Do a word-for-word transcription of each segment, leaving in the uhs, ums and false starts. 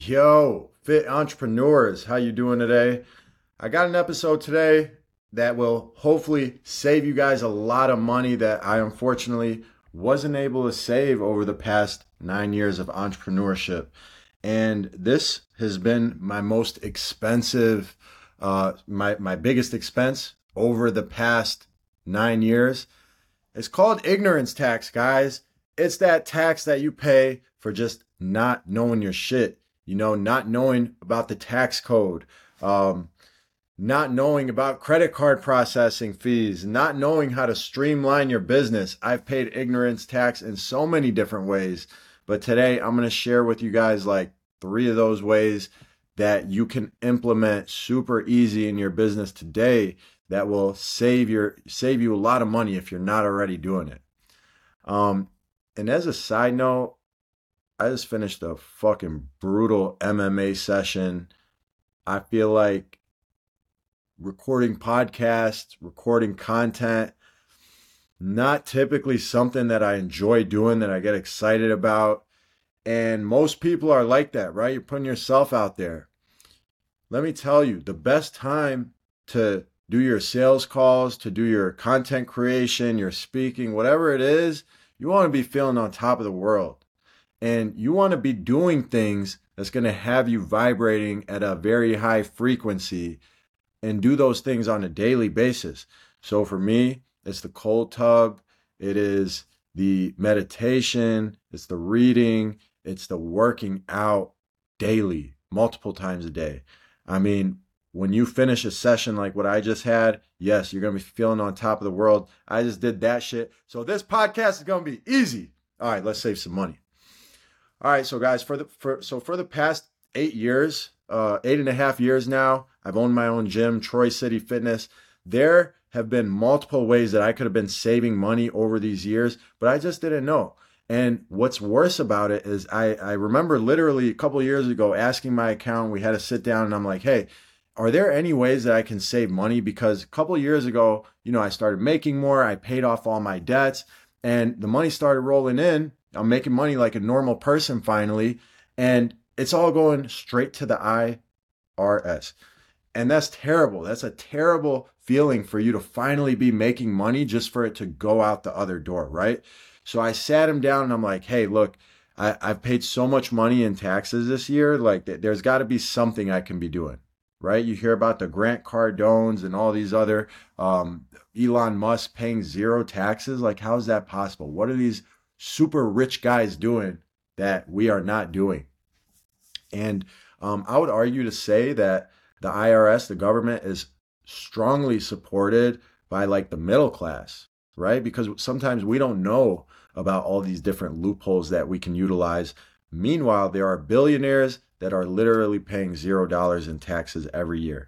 Yo, fit entrepreneurs, how you doing today? I got an episode today that will hopefully save you guys a lot of money that I unfortunately wasn't able to save over the past nine years of entrepreneurship. And this has been my most expensive, uh, my, my biggest expense over the past nine years. It's called ignorance tax, guys. It's that tax that you pay for just not knowing your shit. You know, not knowing about the tax code, um, not knowing about credit card processing fees, not knowing how to streamline your business. I've paid ignorance tax in so many different ways, but today I'm going to share with you guys like three of those ways that you can implement super easy in your business today that will save your save you a lot of money if you're not already doing it. Um, and as a side note, I just finished a fucking brutal M M A session. I feel like recording podcasts, recording content, not typically something that I enjoy doing, that I get excited about. And most people are like that, right? You're putting yourself out there. Let me tell you, the best time to do your sales calls, to do your content creation, your speaking, whatever it is, you want to be feeling on top of the world. And you want to be doing things that's going to have you vibrating at a very high frequency and do those things on a daily basis. So for me, it's the cold tub, it is the meditation, it's the reading, it's the working out daily, multiple times a day. I mean, when you finish a session like what I just had, yes, you're going to be feeling on top of the world. I just did that shit. So this podcast is going to be easy. All right, let's save some money. All right, so guys, for the for so for the past eight years, uh, eight and a half years now, I've owned my own gym, Troy City Fitness. There have been multiple ways that I could have been saving money over these years, but I just didn't know. And what's worse about it is I, I remember literally a couple of years ago asking my accountant, we had to sit down and I'm like, hey, are there any ways that I can save money? Because a couple of years ago, you know, I started making more, I paid off all my debts, and the money started rolling in. I'm making money like a normal person finally, and it's all going straight to the I R S. And that's terrible. That's a terrible feeling for you to finally be making money just for it to go out the other door, right? So I sat him down and I'm like, hey, look, I, I've paid so much money in taxes this year. Like, there's got to be something I can be doing, right? You hear about the Grant Cardones and all these other um, Elon Musk paying zero taxes. Like, how is that possible? What are these super rich guys doing that we are not doing? And um, I would argue to say that the I R S, the government, is strongly supported by like the middle class, right? Because sometimes we don't know about all these different loopholes that we can utilize. Meanwhile, there are billionaires that are literally paying zero dollars in taxes every year.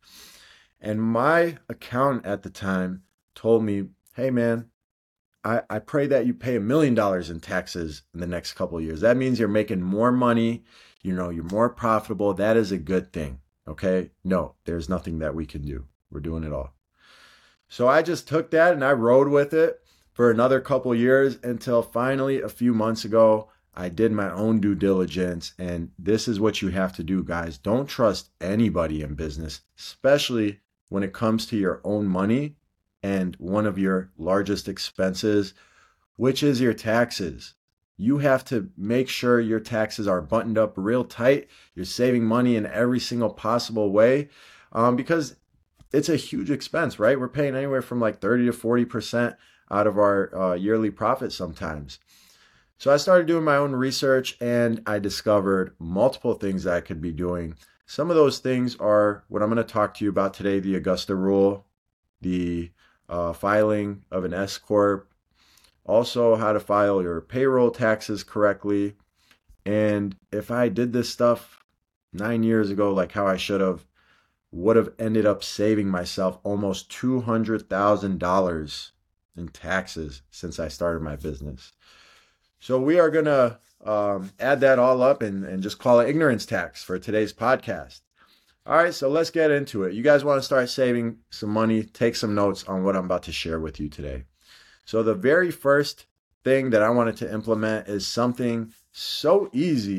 And my accountant at the time told me, hey man, I, I pray that you pay a million dollars in taxes in the next couple of years. That means you're making more money, you know, you're more profitable. That is a good thing. Okay. No, there's nothing that we can do. We're doing it all. So I just took that and I rode with it for another couple of years until finally a few months ago, I did my own due diligence. And this is what you have to do, guys. Don't trust anybody in business, especially when it comes to your own money and one of your largest expenses, which is your taxes. You have to make sure your taxes are buttoned up real tight. You're saving money in every single possible way um, because it's a huge expense, right? We're paying anywhere from like thirty to forty percent out of our uh, yearly profit sometimes. So I started doing my own research and I discovered multiple things that I could be doing. Some of those things are what I'm going to talk to you about today: the Augusta Rule, the uh, filing of an S Corp, also how to file your payroll taxes correctly. And if I did this stuff nine years ago, like how I should have, would have ended up saving myself almost two hundred thousand dollars in taxes since I started my business. So we are going to um, add that all up and, and just call it ignorance tax for today's podcast. All right, so let's get into it. You guys want to start saving some money, take some notes on what I'm about to share with you today. So the very first thing that I wanted to implement is something so easy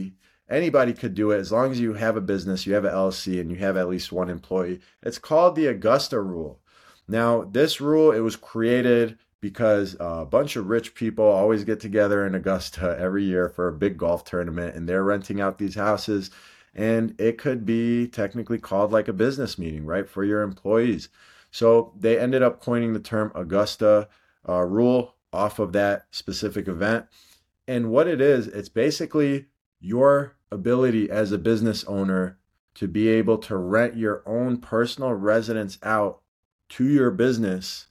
anybody could do it as long as you have a business, you have an L L C, and you have at least one employee. It's called the Augusta Rule. Now, this rule, it was created because a bunch of rich people always get together in Augusta every year for a big golf tournament, and they're renting out these houses. And it could be technically called like a business meeting, right, for your employees. So they ended up coining the term Augusta uh, Rule off of that specific event. And what it is, it's basically your ability as a business owner to be able to rent your own personal residence out to your business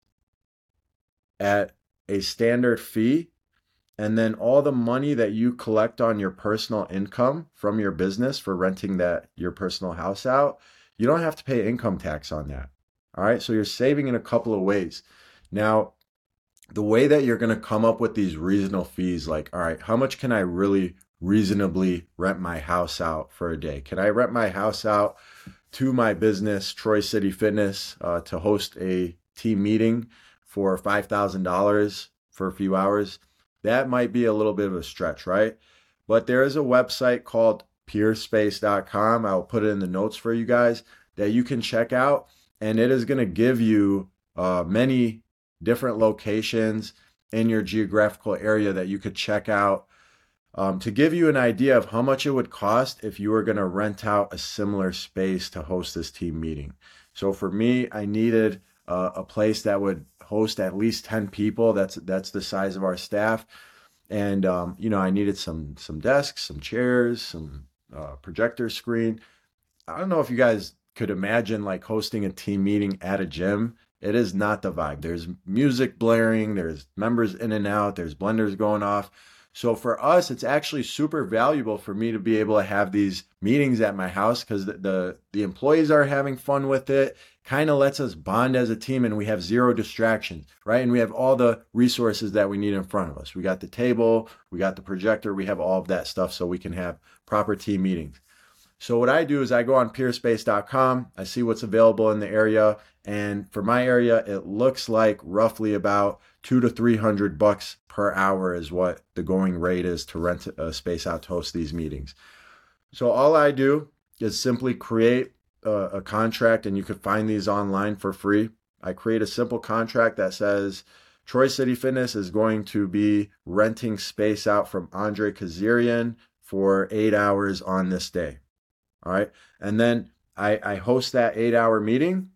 at a standard fee. And then all the money that you collect on your personal income from your business for renting that your personal house out, you don't have to pay income tax on that. All right. So you're saving in a couple of ways. Now, the way that you're going to come up with these reasonable fees, like, all right, how much can I really reasonably rent my house out for a day? Can I rent my house out to my business, Troy City Fitness, uh, to host a team meeting for five thousand dollars for a few hours? That might be a little bit of a stretch, right? But there is a website called peerspace dot com. I'll put it in the notes for you guys that you can check out. And it is going to give you uh, many different locations in your geographical area that you could check out um, to give you an idea of how much it would cost if you were going to rent out a similar space to host this team meeting. So for me, I needed uh, a place that would host at least ten people. That's that's the size of our staff. And, um, you know, I needed some some desks, some chairs, some uh, projector screen. I don't know if you guys could imagine like hosting a team meeting at a gym. It is not the vibe. There's music blaring, there's members in and out, there's blenders going off. So for us, it's actually super valuable for me to be able to have these meetings at my house because the, the, the employees are having fun with it, kind of lets us bond as a team, and we have zero distractions, right? And we have all the resources that we need in front of us. We got the table, we got the projector, we have all of that stuff so we can have proper team meetings. So what I do is I go on peerspace dot com, I see what's available in the area, and for my area, it looks like roughly about two to three hundred bucks per hour is what the going rate is to rent a space out to host these meetings. So all I do is simply create a, a contract, and you can find these online for free. I create a simple contract that says Troy City Fitness is going to be renting space out from Andre Kazarian for eight hours on this day. All right. And then I, I host that eight hour meeting.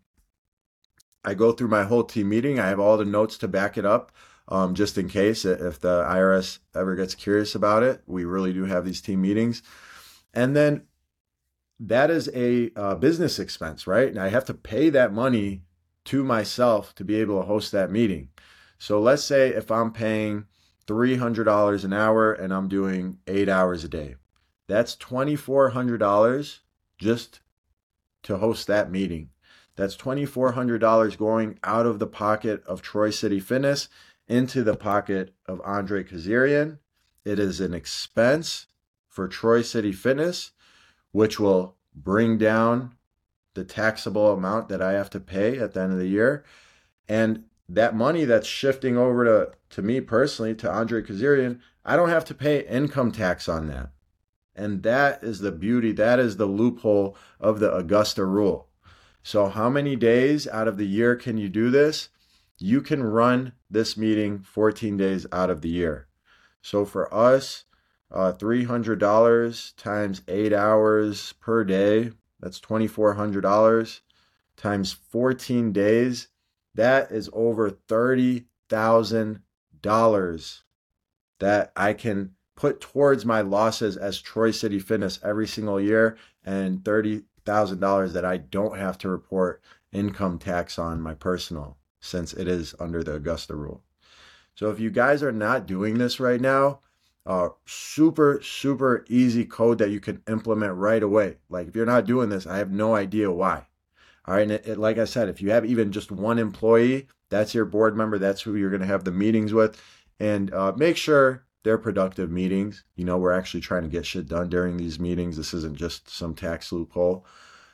I go through my whole team meeting. I have all the notes to back it up, um, just in case if the I R S ever gets curious about it. We really do have these team meetings. And then that is a uh, business expense, right? And I have to pay that money to myself to be able to host that meeting. So let's say if I'm paying three hundred dollars an hour and I'm doing eight hours a day, that's twenty-four hundred dollars just to host that meeting. That's twenty-four hundred dollars going out of the pocket of Troy City Fitness into the pocket of Andre Kazarian. It is an expense for Troy City Fitness, which will bring down the taxable amount that I have to pay at the end of the year. And that money that's shifting over to, to me personally, to Andre Kazarian, I don't have to pay income tax on that. And that is the beauty, that is the loophole of the Augusta Rule. So how many days out of the year can you do this? You can run this meeting fourteen days out of the year. So for us, uh, three hundred dollars times eight hours per day, that's twenty-four hundred dollars times fourteen days. That is over thirty thousand dollars that I can put towards my losses as Troy City Fitness every single year, and thirty thousand dollars that I don't have to report income tax on my personal, since it is under the Augusta Rule. So if you guys are not doing this right now, uh, super, super easy code that you can implement right away. Like if you're not doing this, I have no idea why. All right. And it, it, like I said, if you have even just one employee, that's your board member. That's who you're going to have the meetings with. And uh, make sure they're productive meetings. You know, we're actually trying to get shit done during these meetings. This isn't just some tax loophole.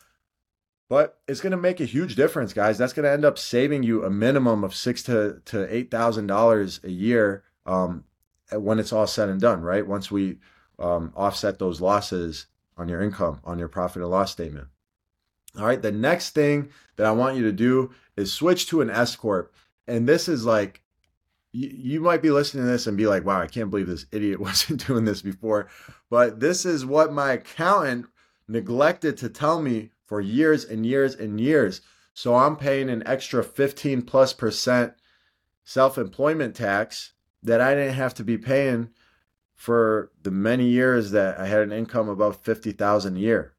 But it's going to make a huge difference, guys. That's going to end up saving you a minimum of six to to eight thousand dollars a year um, when it's all said and done, right? Once we um, offset those losses on your income, on your profit and loss statement. All right, the next thing that I want you to do is switch to an S Corp. And this is like, you, you might be listening to this and be like, wow, I can't believe this idiot wasn't doing this before. But this is what my accountant neglected to tell me for years and years and years. So I'm paying an extra fifteen plus percent self-employment tax that I didn't have to be paying for the many years that I had an income above fifty thousand a year.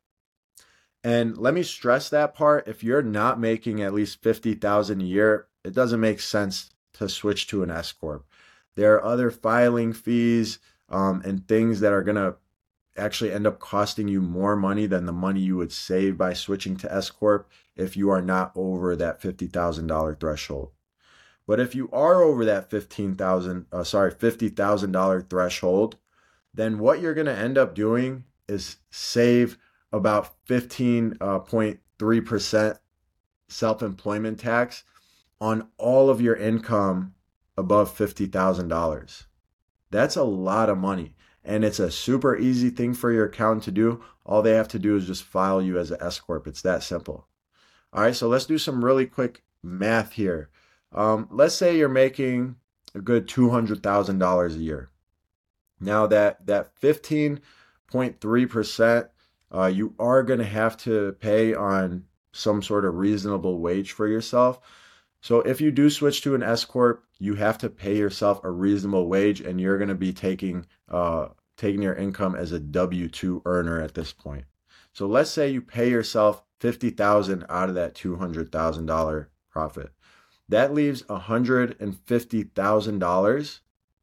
And let me stress that part. If you're not making at least fifty thousand a year, it doesn't make sense to switch to an S Corp. There are other filing fees um, and things that are going to actually end up costing you more money than the money you would save by switching to S Corp if you are not over that fifty thousand dollars threshold. But if you are over that fifteen thousand dollars, uh, sorry, fifty thousand dollars threshold, then what you're going to end up doing is save about fifteen point three percent self-employment tax on all of your income above fifty thousand dollars. That's a lot of money. And it's a super easy thing for your accountant to do. All they have to do is just file you as an S Corp. It's that simple. All right, so let's do some really quick math here. Um, let's say you're making a good two hundred thousand dollars a year. Now that, that fifteen point three percent, uh, you are going to have to pay on some sort of reasonable wage for yourself. So if you do switch to an S Corp, you have to pay yourself a reasonable wage, and you're going to be taking uh, taking your income as a W two earner at this point. So let's say you pay yourself fifty thousand dollars out of that two hundred thousand dollars profit. That leaves one hundred fifty thousand dollars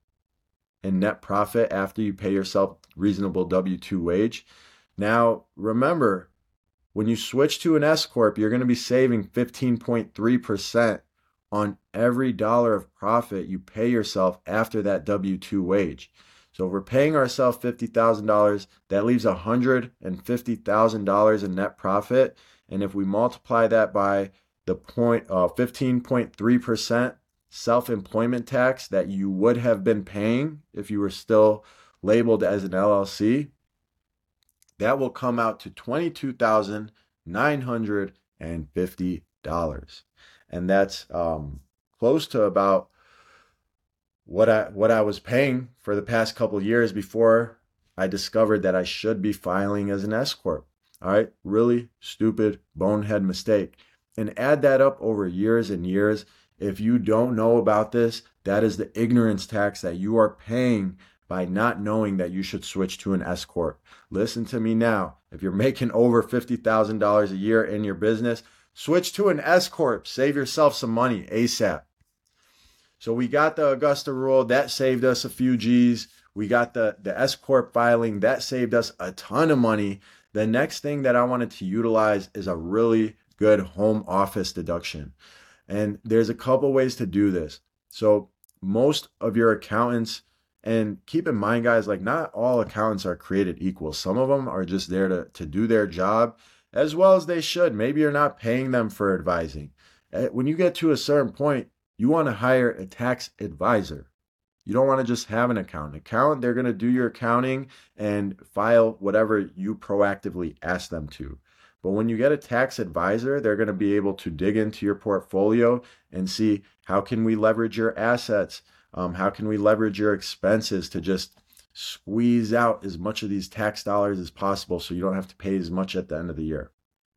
in net profit after you pay yourself reasonable W two wage. Now, remember, when you switch to an S Corp, you're going to be saving fifteen point three percent on every dollar of profit you pay yourself after that W two wage. So if we're paying ourselves fifty thousand dollars, that leaves one hundred fifty thousand dollars in net profit. And if we multiply that by the point, uh, fifteen point three percent self-employment tax that you would have been paying if you were still labeled as an L L C, that will come out to twenty-two thousand nine hundred fifty dollars. And that's um, close to about what I what I was paying for the past couple of years before I discovered that I should be filing as an S Corp. All right, really stupid bonehead mistake. And add that up over years and years. If you don't know about this, that is the ignorance tax that you are paying by not knowing that you should switch to an S Corp. Listen to me now. If you're making over fifty thousand dollars a year in your business, switch to an S Corp. Save yourself some money ASAP. So we got the Augusta rule. That saved us a few G's. We got the, the S Corp filing. That saved us a ton of money. The next thing that I wanted to utilize is a really good home office deduction. And there's a couple ways to do this. So most of your accountants, and keep in mind, guys, like not all accountants are created equal. Some of them are just there to, to do their job as well as they should. Maybe you're not paying them for advising. When you get to a certain point, you want to hire a tax advisor. You don't want to just have an accountant. Accountant, they're going to do your accounting and file whatever you proactively ask them to. But when you get a tax advisor, they're going to be able to dig into your portfolio and see how can we leverage your assets? Um, how can we leverage your expenses to just squeeze out as much of these tax dollars as possible so you don't have to pay as much at the end of the year?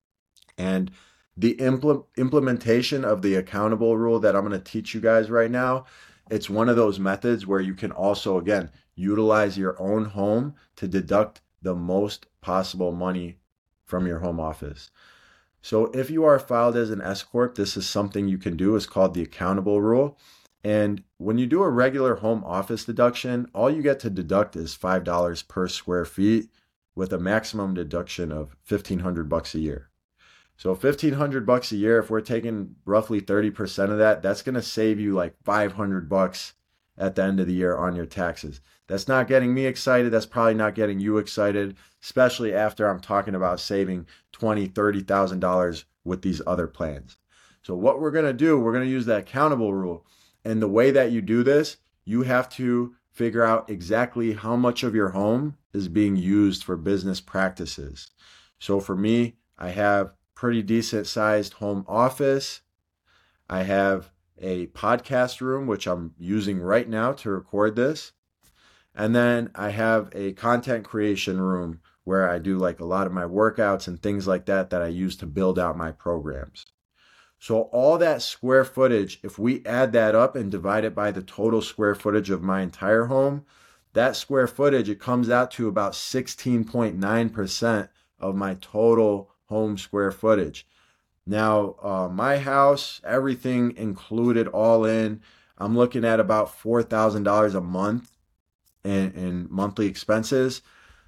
And the impl- implementation of the accountable rule that I'm going to teach you guys right now, it's one of those methods where you can also, again, utilize your own home to deduct the most possible money from your home office. So if you are filed as an S Corp, this is something you can do. It's called the accountable rule. And when you do a regular home office deduction, all you get to deduct is five dollars per square feet with a maximum deduction of fifteen hundred bucks a year. So fifteen hundred bucks a year, if we're taking roughly thirty percent of that, that's going to save you like five hundred bucks at the end of the year on your taxes. That's not getting me excited. That's probably not getting you excited, especially after I'm talking about saving twenty thousand dollars, thirty thousand dollars with these other plans. So what we're going to do, we're going to use that accountable rule. And the way that you do this, you have to figure out exactly how much of your home is being used for business practices. So for me, I have pretty decent sized home office. I have a podcast room, which I'm using right now to record this. And then I have a content creation room where I do like a lot of my workouts and things like that that I use to build out my programs. So all that square footage, if we add that up and divide it by the total square footage of my entire home, that square footage, it comes out to about sixteen point nine percent of my total home square footage. Now, uh, my house, everything included all in, I'm looking at about four thousand dollars a month in, in monthly expenses.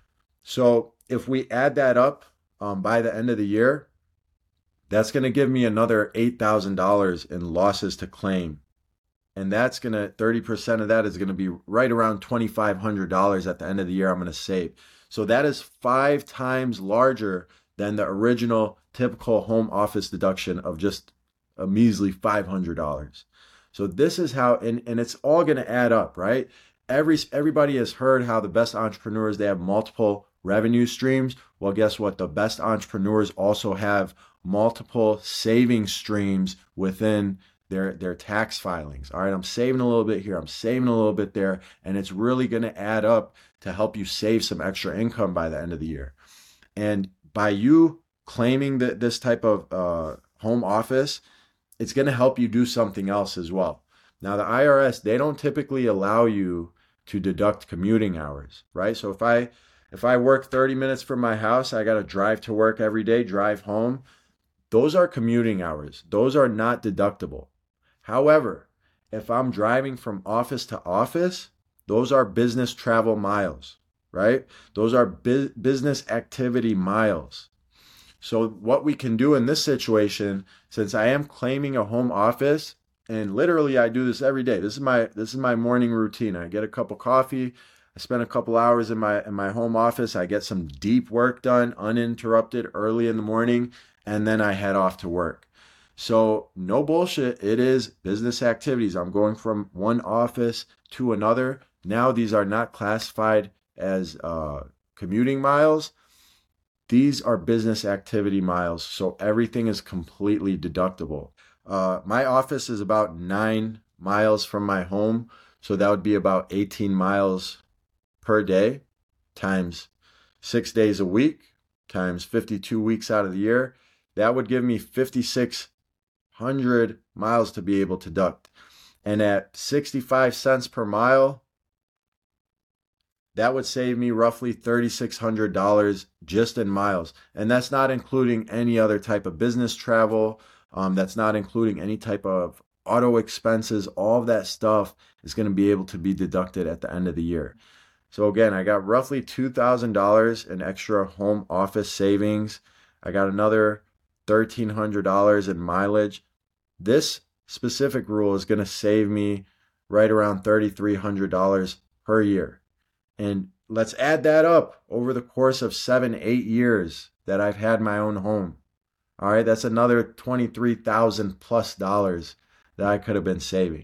So if we add that up um, by the end of the year, that's going to give me another eight thousand dollars in losses to claim. And that's going to, thirty percent of that is going to be right around twenty-five hundred dollars at the end of the year I'm going to save. So that is five times larger than the original typical home office deduction of just a measly five hundred dollars. So this is how, and, and it's all going to add up, right? Every Everybody has heard how the best entrepreneurs, they have multiple revenue streams. Well, guess what? The best entrepreneurs also have multiple saving streams within their, their tax filings. All right, I'm saving a little bit here, I'm saving a little bit there, and it's really going to add up to help you save some extra income by the end of the year. And by you claiming that this type of uh, home office, it's going to help you do something else as well. Now, the I R S, they don't typically allow you to deduct commuting hours, right? So if I if I work thirty minutes from my house, I got to drive to work every day, drive home. Those are commuting hours. Those are not deductible. However, if I'm driving from office to office, those are business travel miles, right? Those are bu- business activity miles. So what we can do in this situation, since I am claiming a home office, and literally I do this every day. This is my this is my morning routine. I get a cup of coffee, I spend a couple hours in my in my home office, I get some deep work done, uninterrupted early in the morning, and then I head off to work. So no bullshit, it is business activities. I'm going from one office to another. Now these are not classified as uh, commuting miles. These are business activity miles, so everything is completely deductible. Uh, my office is about nine miles from my home, so that would be about eighteen miles per day times six days a week times fifty-two weeks out of the year. That would give me fifty-six hundred miles to be able to deduct. And at sixty-five cents per mile, that would save me roughly three thousand six hundred dollars just in miles. And that's not including any other type of business travel. Um, that's not including any type of auto expenses. All of that stuff is going to be able to be deducted at the end of the year. So again, I got roughly two thousand dollars in extra home office savings. I got another one thousand three hundred dollars in mileage. This specific rule is going to save me right around three thousand three hundred dollars per year. And let's add that up over the course of seven, eight years that I've had my own home. All right, that's another twenty-three thousand plus dollars that I could have been saving.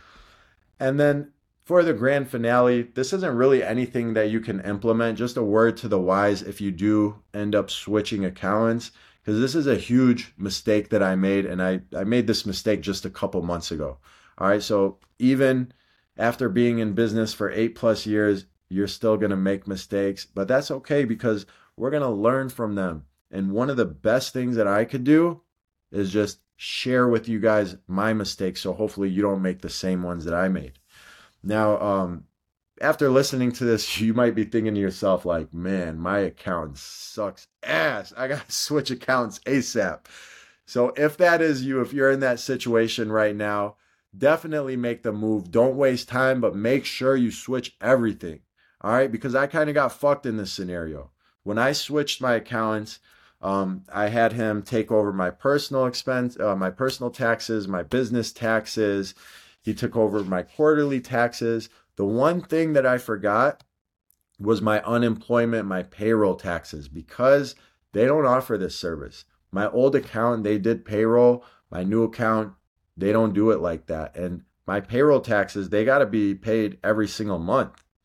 And then for the grand finale, this isn't really anything that you can implement. Just a word to the wise if you do end up switching accountants, because this is a huge mistake that I made, and I, I made this mistake just a couple months ago. All right, so even after being in business for eight plus years, you're still going to make mistakes, but that's okay because we're going to learn from them. And one of the best things that I could do is just share with you guys my mistakes, so hopefully you don't make the same ones that I made. Now, um, after listening to this, you might be thinking to yourself like, man, my account sucks ass. I got to switch accounts ASAP. So if that is you, if you're in that situation right now, definitely make the move. Don't waste time, but make sure you switch everything. All right, because I kind of got fucked in this scenario. When I switched my accountants, um, I had him take over my personal expense, uh, my personal taxes, my business taxes. He took over my quarterly taxes. The one thing that I forgot was my unemployment, my payroll taxes, because they don't offer this service. My old account, they did payroll. My new account, they don't do it like that. And my payroll taxes, they got to be paid every single month.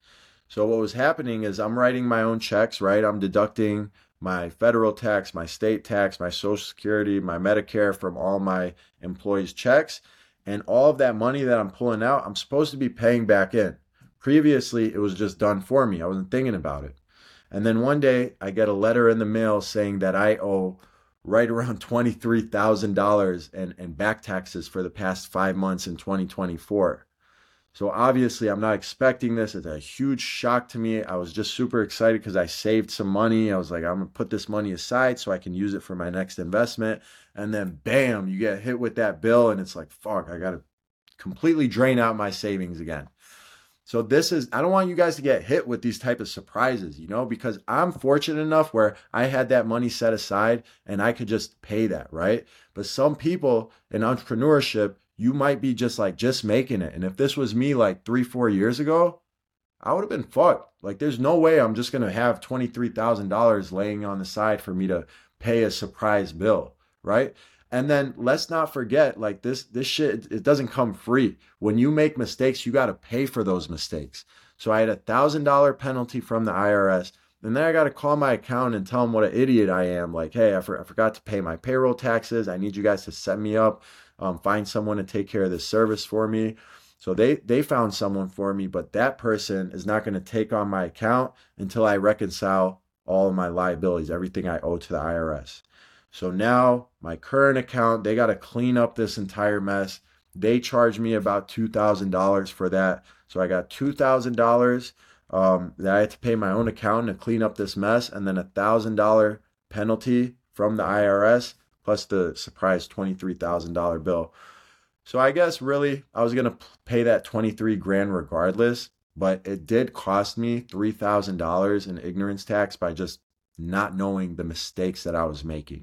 So what was happening is I'm writing my own checks, right? I'm deducting my federal tax, my state tax, my Social Security, my Medicare from all my employees' checks. And all of that money that I'm pulling out, I'm supposed to be paying back in. Previously, it was just done for me. I wasn't thinking about it. And then one day I get a letter in the mail saying that I owe right around twenty-three thousand dollars in, in back taxes for the past five months in twenty twenty-four. So obviously I'm not expecting this. It's a huge shock to me. I was just super excited because I saved some money. I was like, I'm gonna put this money aside so I can use it for my next investment. And then bam, you get hit with that bill and it's like, fuck, I gotta completely drain out my savings again. So this is, I don't want you guys to get hit with these type of surprises, you know, because I'm fortunate enough where I had that money set aside and I could just pay that, right? But some people in entrepreneurship, you might be just like, just making it. And if this was me like three, four years ago, I would have been fucked. Like there's no way I'm just going to have twenty-three thousand dollars laying on the side for me to pay a surprise bill, right? And then let's not forget, like this, this shit, it doesn't come free. When you make mistakes, you got to pay for those mistakes. So I had a thousand dollar penalty from the I R S. And then I got to call my accountant and tell them what an idiot I am. Like, hey, I, for, I forgot to pay my payroll taxes. I need you guys to set me up, um, find someone to take care of this service for me. So they, they found someone for me, but that person is not going to take on my account until I reconcile all of my liabilities, everything I owe to the I R S. So now my current account, they got to clean up this entire mess. They charged me about two thousand dollars for that. So I got two thousand dollars um, that I had to pay my own accountant to clean up this mess, and then a one thousand dollars penalty from the I R S plus the surprise twenty-three thousand dollars bill. So I guess really I was going to pay that twenty-three grand regardless, but it did cost me three thousand dollars in ignorance tax by just not knowing the mistakes that I was making.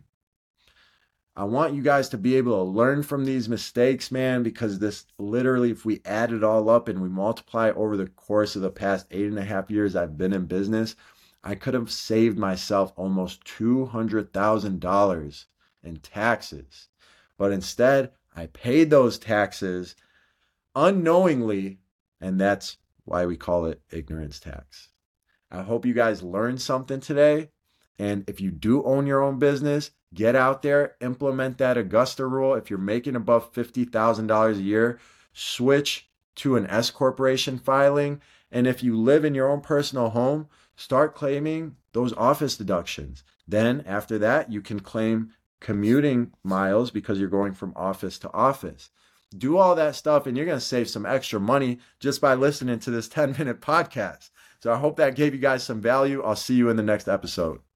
I want you guys to be able to learn from these mistakes, man, because this literally, if we add it all up and we multiply over the course of the past eight and a half years I've been in business, I could have saved myself almost two hundred thousand dollars in taxes. But instead, I paid those taxes unknowingly, and that's why we call it ignorance tax. I hope you guys learned something today. And if you do own your own business, get out there, implement that Augusta rule. If you're making above fifty thousand dollars a year, switch to an S corporation filing. And if you live in your own personal home, start claiming those office deductions. Then after that, you can claim commuting miles because you're going from office to office. Do all that stuff and you're going to save some extra money just by listening to this ten minute podcast. So I hope that gave you guys some value. I'll see you in the next episode.